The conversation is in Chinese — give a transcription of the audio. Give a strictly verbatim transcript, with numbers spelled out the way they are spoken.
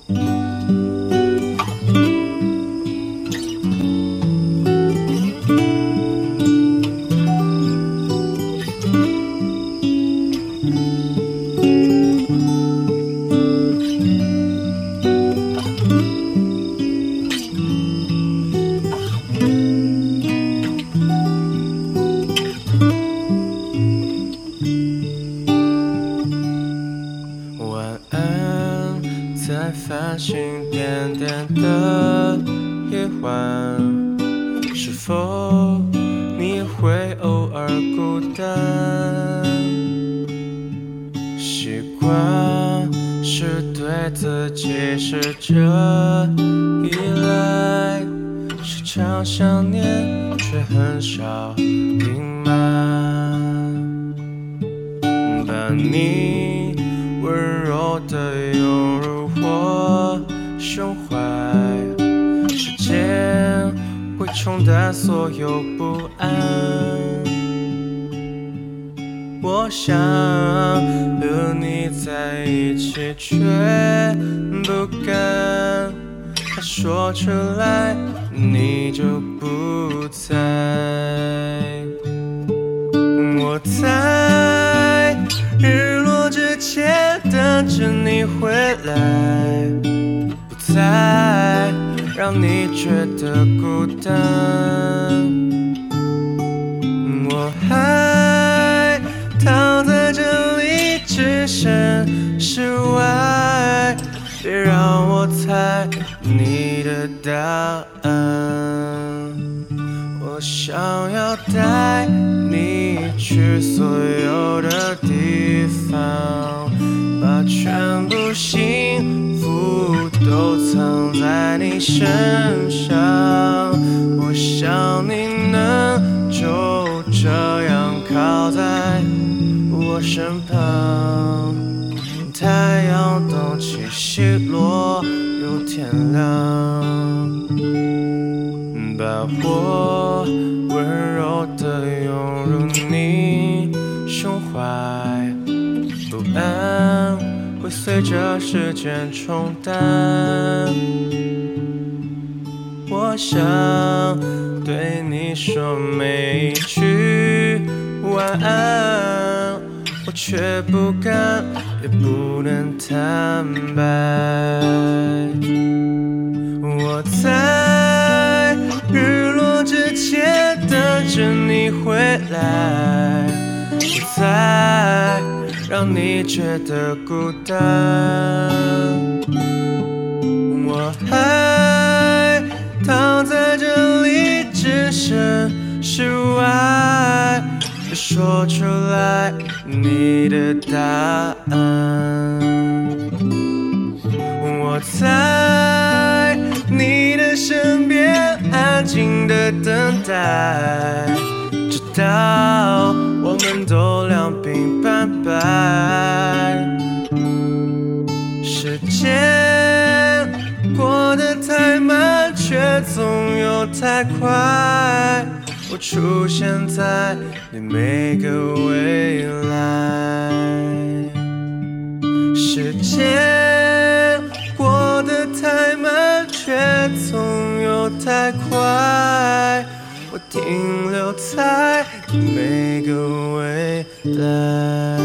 在繁星点点的夜晚，是否你会偶尔孤单？习惯是对自己试着依赖，时常想念却很少隐瞒，把你温柔的拥入我胸怀，时间会冲淡所有不安。我想和你在一起，却不敢，怕说出来你就不在。我在日落之前等着你回来，不再让你觉得孤单。我还躺在这里，只剩室外，别让我猜你的答案。我想要带你去所有的地方，把全部幸福都藏在你身上。我想你能就这样靠在我身旁，太阳东起西落又天亮，把我温柔地拥入你胸怀，不安会随着时间冲淡。我想对你说每一句晚安，我却不敢也不能坦白。我在日落之前等着你回来，不再让你觉得孤单。我还躺在这里，只剩室外，别说出来你的答案。我在你的身边安静的等待，直到我们都两鬓斑白。时间过得太慢，却总又太快，我出现在你每个未来。时间过得太慢，却总又太快，我停留在每个未来。